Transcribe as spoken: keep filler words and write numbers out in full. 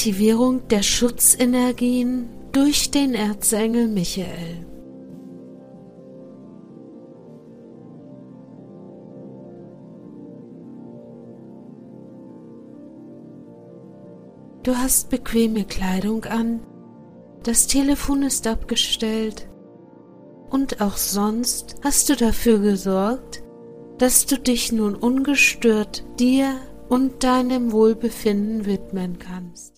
Aktivierung der Schutzenergien durch den Erzengel Michael. Du hast bequeme Kleidung an, das Telefon ist abgestellt und auch sonst hast du dafür gesorgt, dass du dich nun ungestört dir und deinem Wohlbefinden widmen kannst.